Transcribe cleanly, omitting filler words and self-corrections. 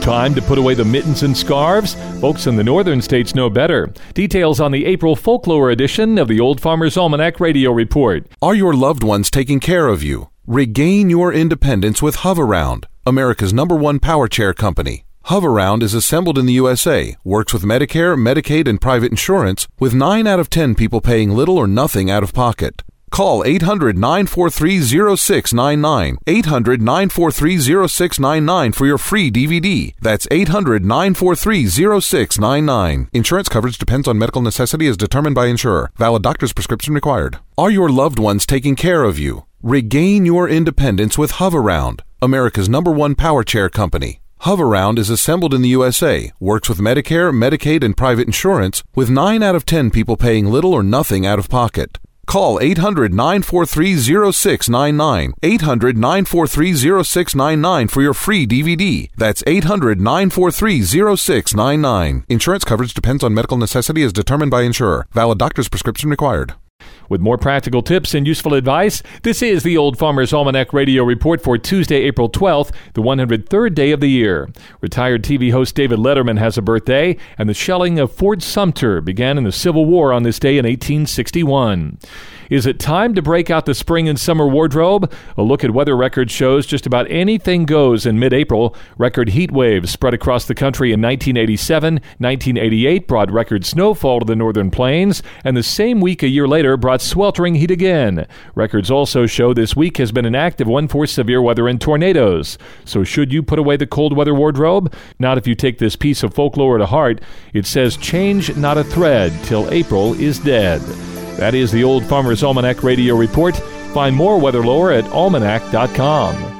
Time to put away the mittens and scarves? Folks in the northern states know better. Details on the April folklore edition of the Old Farmer's Almanac Radio Report. Are your loved ones taking care of you? Regain your independence with Hoveround, America's #1 power chair company. Hoveround is assembled in the USA, works with Medicare, Medicaid, and private insurance, with 9 out of 10 people paying little or nothing out of pocket. Call 800-943-0699, 800-943-0699 for your free DVD. That's 800-943-0699. Insurance coverage depends on medical necessity as determined by insurer. Valid doctor's prescription required. Are your loved ones taking care of you? Regain your independence with Hoveround, America's #1 power chair company. Hoveround is assembled in the USA, works with Medicare, Medicaid, and private insurance, with 9 out of 10 people paying little or nothing out of pocket. Call 800-943-0699, 800-943-0699 for your free DVD. That's 800-943-0699. Insurance coverage depends on medical necessity as determined by insurer. Valid doctor's prescription required. With more practical tips and useful advice, this is the Old Farmer's Almanac Radio Report for Tuesday, April 12th, the 103rd day of the year. Retired TV host David Letterman has a birthday, and the shelling of Fort Sumter began in the Civil War on this day in 1861. Is it time to break out the spring and summer wardrobe? A look at weather records shows just about anything goes in mid-April. Record heat waves spread across the country in 1987. 1988 brought record snowfall to the northern plains, and the same week a year later brought sweltering heat again. Records also show this week has been an active one for severe weather and tornadoes. So should you put away the cold weather wardrobe? Not if you take this piece of folklore to heart. It says, change not a thread till April is dead. That is the Old Farmer's Almanac Radio Report. Find more weather lore at almanac.com.